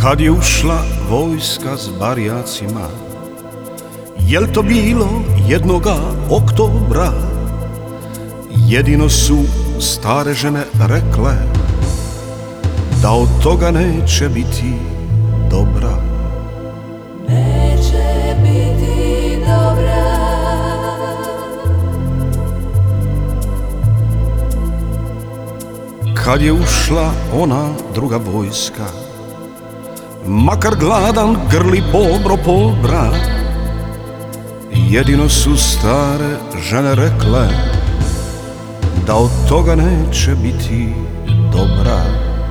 Kad je ušla vojska s barjacima, jel to bilo jednoga oktobra? Jedino su stare žene rekle da od toga neće biti dobra. Neće biti dobra. Kad je ušla ona druga vojska, makar gladan grli pobra, jedino su stare žene rekle da od toga neće biti dobra.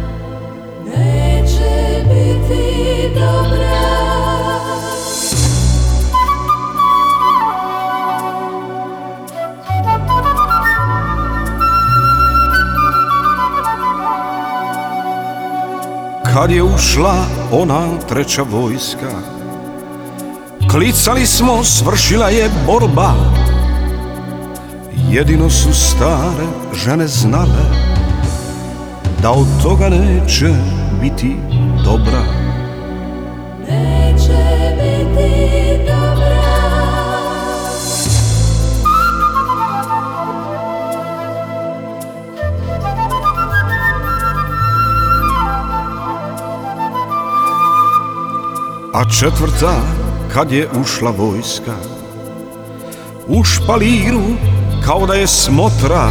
Neće biti dobra. Kad je ušla ona treća vojska, klicali smo, svršila je borba. Jedino su stare žene znale da od toga neće biti dobra. Neće biti dobra. A četvrta kad je ušla vojska, u špaliru kao da je smotra,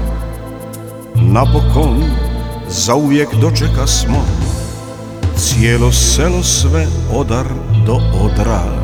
napokon zauvijek dočeka smo cijelo selo sve odar do odra.